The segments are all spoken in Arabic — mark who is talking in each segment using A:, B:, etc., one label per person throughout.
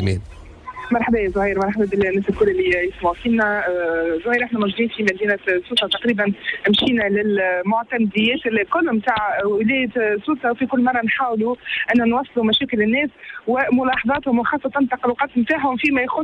A: إيمان.
B: مرحبا يا زهير، مرحبا بالناس الكل اللي يسمعوا فينا. زهير احنا موجودين في مدينه سوسه، تقريبا مشينا للمعتمديات الكل نتاع ولايه سوسه، وفي كل مره نحاولوا ان نوصلوا مشاكل الناس وملاحظاتهم وخاصه التقلقات نتاعهم فيما يخص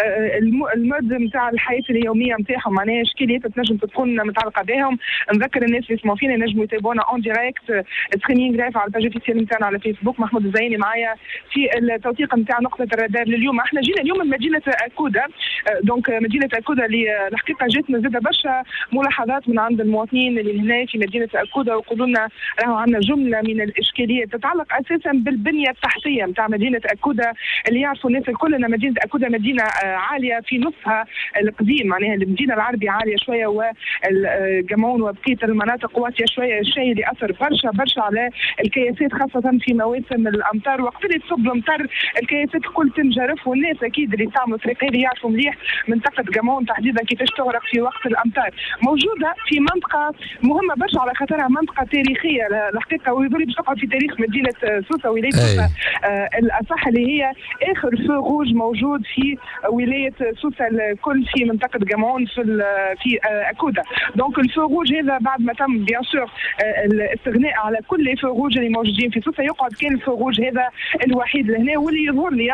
B: المد نتاع الحياه اليوميه نتاعهم، معناها اشكاليات تنجم تكون متعلقه بهم. نذكر الناس اللي يسمعوا فينا ينجموا يتابعونا اون ديريكت ستريمينغ لايف على الباج اوفيسيال نتاعنا على فيسبوك. محمود الزيني معايا في التوثيق نتاع نقطه الرادار لليوم. احنا جينا اليوم من مدينه اكودا، دونك مدينه اكودا اللي الحقيقه جاتنا زاد برشا ملاحظات من عند المواطنين اللي هنا في مدينه اكودا، ويقولوا لنا راهو عندنا جمله من الاشكاليات تتعلق اساسا بالبنيه التحتيه نتاع مدينه اكودا. اللي يعرفوا الناس الكل ان مدينه اكودا مدينه عاليه في نصها القديم، معناها المدينه العربي عاليه شويه والجمعون وبقيه المناطق واسيه شويه، الشيء اللي اثر برشا على الكياسات خاصه في مواسم الامطار. وقت اللي تصب المطر الكياسات الكل تنجرف، والناس اكيد اللي تعملوا الطريق هذه يعرفوا مليح منطقه جمعون تحديدا كيفاش تغرق في وقت الامطار. موجوده في منطقه مهمه برشا على خاطرها منطقه تاريخيه الحقيقه، ويظل باش تقعد في تاريخ مدينه سوسه ولايه سوسه الاصح، اللي هي اخر فو روج موجود في ولايه سوسه الكل في منطقه جمعون في اكودا. دونك الفو روج هذا بعد ما تم بيان سور الاستغناء على كل الفو روج اللي موجودين في سوسه، يقعد كان الفو روج هذا الوحيد لهنا، واللي يظهر لي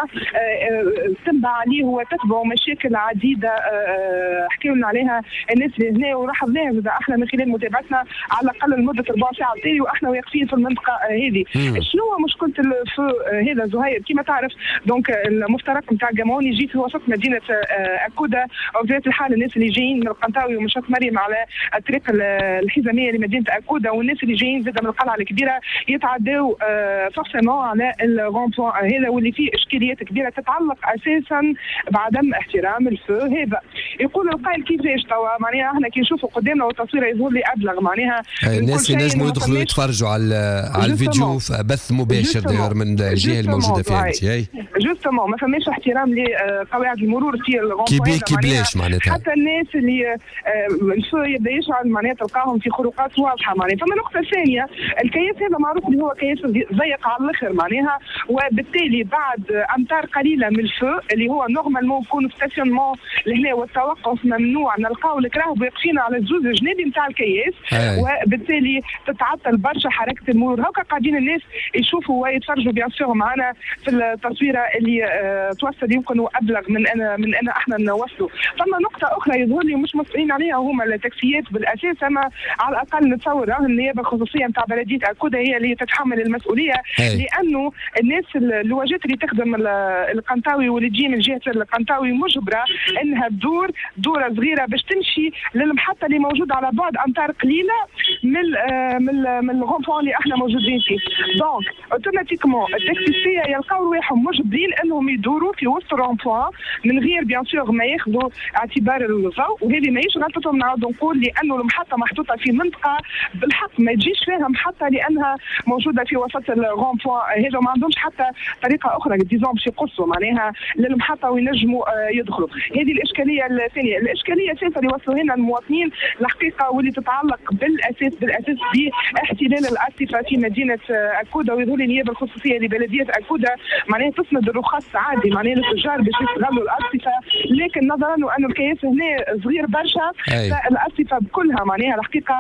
B: تنبع عليه وتتبع مشاكل عديده حكيوا لنا عليها الناس اللي هنا ولاحظناها زاد احنا من خلال متابعتنا على الاقل لمده 4 ساعات تالي واحنا واقفين في المنطقه هذه. شنو هو مشكله الفو هذا زهير؟ كما تعرف دونك المفترق نتاع جمعون يجي في وسط مدينه اكودا، وبطبيعه الحال الناس اللي جايين من القنطاوي ومشات مريم على الطريق الحزاميه لمدينه اكودا، والناس اللي جايين زاد من القلعه الكبيره يتعداو فورسيمون على الرون بوان هذا، واللي فيه اشكاليات كبيره تتعلق اساسا بعدم احترام الفو هذا. يقول القائل كيفاش توا معناها احنا كي نشوفوا قدامنا والتصوير يظهر لي ابلغ، معناها
A: الناس ينجموا يدخلوا يتفرجوا على الفيديو في بث مباشر داير من الجهه الموجوده فيها انت.
B: جوستومون ما فماش احترام لقواعد المرور في الغون
A: كيبلاش معناتها
B: حتى الناس اللي الفو يبدا يشعل معناها تلقاهم في خروقات واضحه معناها. فما نقطه ثانيه، الكياس هذا معروف اللي هو كياس ضيق على الاخر معناها، وبالتالي بعد امتار قليله من الفو اللي هو نورمالمون يكون ستاسيونمون لهنا والتوقف ممنوع، نلقاو الكراهب واقفين على الزوز الجنابي نتاع الكياس، وبالتالي تتعطل برشا حركه المرور. هكا قاعدين الناس يشوفوا ويتفرجوا بيان سور معنا في التصويره اللي توصل يمكن وابلغ من انا احنا نوصلوا. ثم نقطه اخرى يظهر لي مش مسؤولين عليها هما التاكسيات بالاساس، اما على الاقل نتصور النيابه الخصوصيه نتاع بلديه اكودا هي اللي تتحمل المسؤوليه، لانه الناس الواجات اللي تخدم القنطاوي واللي تجي من جهه القنطاوي مجبره انها تدور دوره صغيره باش تمشي للمحطه اللي موجوده على بعد امتار قليله من الغون بوان اللي احنا موجودين فيه. دونك اوتوماتيكمون التاكسيسيه يلقاو رواحهم مجبرين انهم يدوروا في وسط الغون بوان من غير بيان سور ما ياخذوا اعتبار الضوء، وهذه ماهيش غلطتهم. نعاودوا نقول لانه المحطه محطوطه في منطقه بالحق ما تجيش فيها محطه لانها موجوده في وسط الغون بوان هذا، ما عندهمش حتى طريقه اخرى ديزون باش يقصوا معناها للمحطه وينجموا يدخلوا. هذه الاشكاليه الثانيه. الاشكاليه الثالثه اللي وصلوا هنا المواطنين الحقيقه واللي تتعلق بالاساس باحتلال الارصفه في مدينه اكودا، ويظهر لي النيابه الخصوصيه لبلديه اكودا معناها تسند الرخص عادي معناها للتجار باش يستغلوا الارصفه، لكن نظرا انه الكياس هنا صغير برشا الارصفه بكلها معناها الحقيقه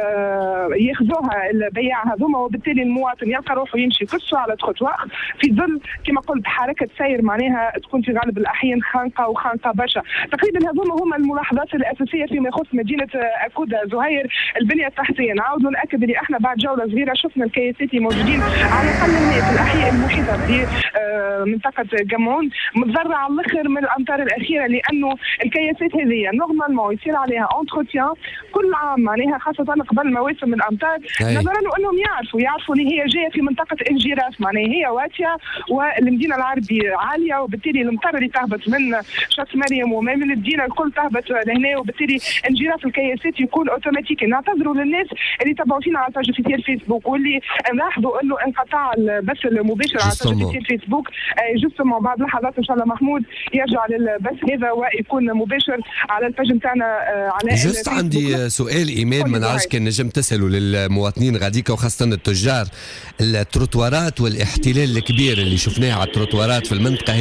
B: ياخذوها البياع هذوما، وبالتالي المواطن يلقى روحه يمشي كسو على تخطوار في ظل كما قلت حركه سير معناها تكون في غالب الاحيان خانقه برشا. تقريبا هذوما هما الملاحظات الاساسيه فيما يخص مدينه اكودا. زهير البنيه التحتيه نعاودوا ناكد اللي احنا بعد جوله صغيره شفنا الكياسات موجودين على الاقل هنا في الاحياء المحيطه بمنطقه جمعون متضرره على الاخر من الامطار الاخيره، لانه الكياسات هذه نورمالمون يصير عليها انتروتيان كل عام معناها خاصه قبل مواسم الامطار، نظرا انهم يعرفوا اللي هي جايه في منطقه انجراف معناها هي واتيه والمدينه العربي عاليه، وبالتالي المطر اللي تهبط من شط مريم وما من المدينه الكل تهبط لهنا، وبالتالي انجراف الكياسات يكون اوتوماتيكي. نعتذروا للناس اللي تابعوا فينا على الباج اوفيسيال فيسبوك واللي نلاحظوا انه انقطاع البث المباشر على الباج اوفيسيال فيسبوك جوستومون بعد لحظات ان شاء الله محمود يرجع للبث هذا ويكون مباشر على الباج نتاعنا على
A: جست عندي سؤال ايمان، ما نعرفش كان نجم تسالوا للمواطنين غاديكا وخاصه التجار، التروتوارات والاحتلال الكبير اللي شفناه على التروتوارات في المنطقه هذه بالذات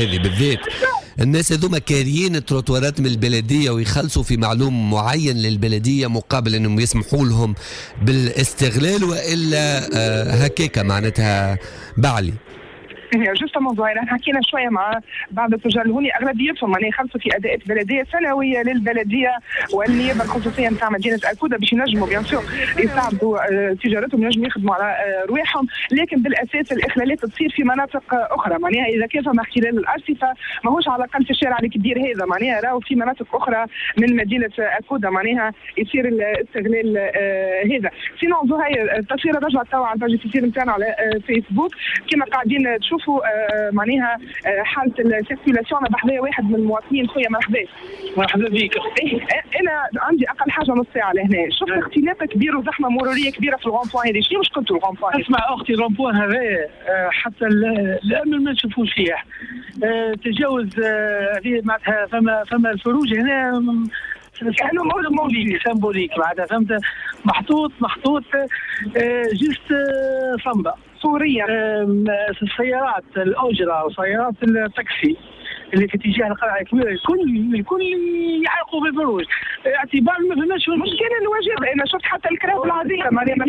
A: البلديات. الناس هذوما كاريين التروتوارات من البلديه ويخلصوا في معلوم معين للبلديه مقابل انهم يسمحوا لهم بالاستغلال، والا هكاك معناتها بعلي.
B: جوستومون زهير حكينا شويه مع بعض التجار الهوني، اغلبيتهم معناها يخلصوا في اداءات بلديه سنويه للبلديه والنيابه الخصوصيه نتاع مدينه اكودا باش ينجموا بيان سور يساعدوا تجارتهم، ينجموا يخدموا على رواحهم، لكن بالاساس الاخلالات تصير في مناطق اخرى. معناها اذا كان فما اختلال الارصفه ماهوش على الاقل في الشارع الكبير هذا، معناها راهو في مناطق اخرى من مدينه اكودا معناها يصير الاستغلال هذا. سينون زهير التصويره رجعت توا على الباج التفسير نتاعنا على فيسبوك كما قاعدين تشوفوا معناها حاله السيركيلاسيون. انا بحذايا واحد من المواطنين. خويا مرحبا.
C: مرحبا بك.
B: انا عندي اقل حاجه نص ساعه لهنا، شفت اختلاف كبير وزحمه مروريه كبيره في الغون بوان هذه. شنو مشكلته الغون بوان؟
C: اسمع اختي، الغون بوان هذا حتى الامن ما نشوفوش فيه تجاوز هذه معناتها فما الفروج هنا
B: كانوا
C: سامبوليك معناتها فهمت، محطوط جست صنبه صوريا. السيارات الاجره وسيارات التاكسي اللي في اتجاه القلعه الكبيره الكل يعرقوا بالفروج، اعتبار ما فماش
B: مشكله الواجب. انا شفت حتى الكراب العاديه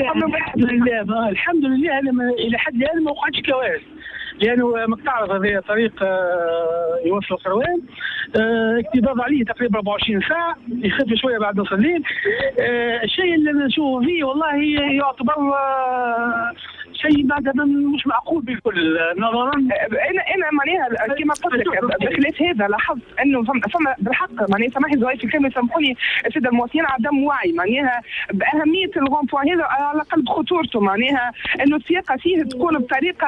C: الحمد لله انا الى حد الان ما وقعتش كوارث، لانه ما تعرف هذا طريق يوصل القروان، اكتظاظ عليه تقريبا 24 ساعه، يخف شويه بعد نص الليل. الشيء اللي نشوفه فيه والله يعتبر شيء بعد مش معقول بالكل نظرا.
B: انا معناها كما قلت لك بخلاف هذا لاحظت انه فما بالحق معناها سامحني زهير في الكلمه يسامحوني الساده المواطنين عدم وعي معناها باهميه الغون بوان هذا، على الاقل بخطورته، معناها انه السياقه فيه تكون بطريقه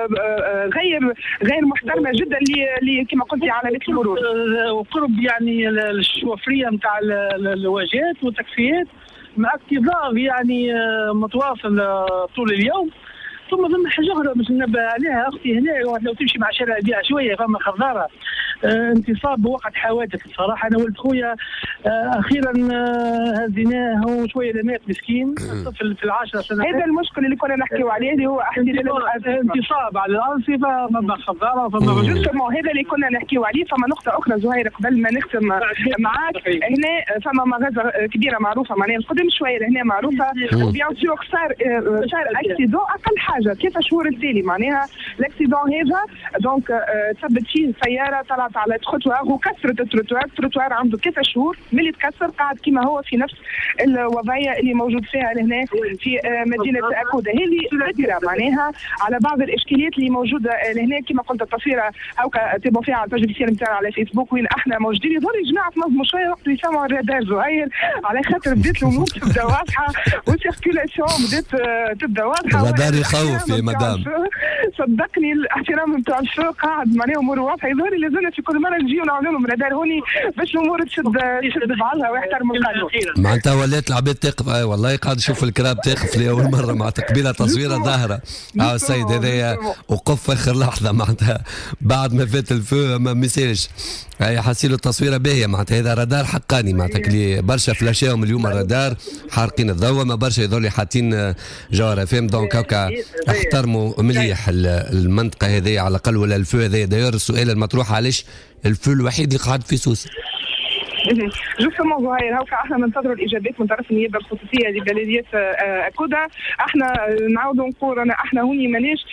B: غير محترمه جدا كما قلتي على المرور،
C: وقرب يعني الشوفريه نتاع الواجهات والتاكسيات مع اكتظاظ يعني متواصل طول اليوم. ثم ضمن حاجه اخرى باش ننبه عليها اختي، هنا لو تمشي مع شارع البيع شويه فما خضاره انتصاب بوقت حوادث. الصراحه انا ولد خويا اخيرا هزيناه هو شويه مات مسكين طفل في 10 سنوات.
B: هذا المشكل اللي كنا نحكيو عليه اللي هو
C: انتصاب على الارصفه، فما خضاره فما
B: جوستومون هذا اللي كنا نحكيو عليه. فما نقطه اخرى زهير قبل ما نختم معاك، هنا فما مغازه كبيره معروفه معناها القدم شويه لهنا معروفه، وبيان سور صار اكسيدون اقل حاجه 3 شهور التالي معناها الاكسيدون هذا دونك تثبت فيه سياره طلعت على تروتوار وكسرت التروتوار عنده 3 شهور ملي تكسر، قاعد كما هو في نفس الوضعيه اللي موجود فيها لهنا في مدينه اكودا. هذه فكره معناها على بعض الاشكاليات اللي موجوده لهنا. كما قلت التصويره هاكا تبعوا فيها على الباج الفيسيال نتاعنا على فيسبوك وين احنا موجودين. يظهر يا جماعه تنظموا شويه وقت اللي يسمعوا الرادار زهير، على خاطر بدات الامور تبدا واضحه والسيركيلاسيون بدات تبدا واضحه.
A: الرادار يخوف يا مدام،
B: صدقني الاحترام نتاع السوق قاعد معناها امور واضحه. يظهر لي لازلنا في كل مره نجيو نعملوا لهم رادار هوني باش الامور تشد بعضها ويحترموا القانون.
A: معناتها ولات العباد تقف. والله قاعد نشوف الكراب تقف لاول مره مع تقبيله تصويره ظاهره. السيد هذايا وقف اخر لحظه معناتها بعد ما فات الفو ما مثالش. هي حسيلو التصويره باهيه معناتها. هذا رادار حقاني معناتها كلي برشا فلاشاهم اليوم الرادار حارقين الضوء، ما برشا يظهر لي حاطين جوهره فهم. دونك هكا احترموا مليح المنطقه هذه على الاقل، ولا الفو هذايا. داير السؤال المطروح علاش الفو الوحيد اللي قاعد في سوسه؟
B: جوستومون زهير هاكا احنا ننتظروا الاجابات من طرف النيابه الخصوصيه لبلديه اكودا. احنا نعاودوا نقول احنا هوني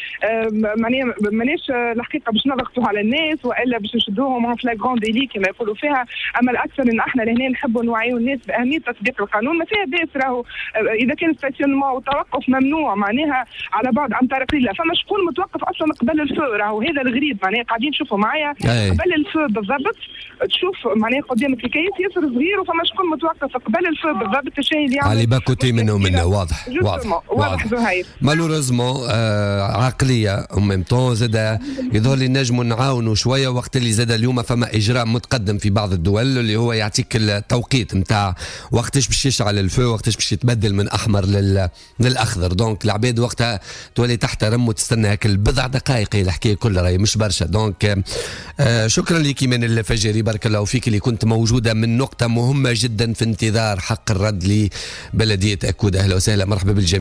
B: ماناش الحقيقه باش نضغطوا على الناس والا باش نشدوهم ان فلاغرون ديلي كما يقولوا فيها، اما الاكثر ان احنا لهنا نحبوا نوعيوا الناس باهميه تطبيق القانون. ما فيها باس راهو اذا كان ستاسيونمون وتوقف ممنوع معناها على بعد امتار قليله، فما شكون متوقف اصلا قبل الفو. راهو هذا الغريب معناها قاعدين نشوفوا معايا قبل الفو بالضبط، تشوف معناها قدامك الكيس ياسر صغير وفما شكون متوقف قبل الفو بالضبط. الشيء اللي
A: علي باكوتي منه واضح
B: زهير.
A: مالوريزمون عقليه او ميم طون زاد يظهر لي نجموا نعاونوا شويه وقت اللي زاد اليوم فما اجراء متقدم في بعض الدول اللي هو يعطيك التوقيت نتاع وقتاش باش يشعل الفو، وقتاش باش يتبدل من احمر للاخضر. دونك العباد وقتها تولي تحترم وتستنى هيك البضع دقائق. هي الحكايه كلها راهي مش برشا. دونك شكرا لك من الفجري، بارك الله فيك اللي كنت موجوده من نقطه مهمه جدا في انتظار حق الرد لبلديه اكودا. اهلا وسهلا، مرحبا بالجميع.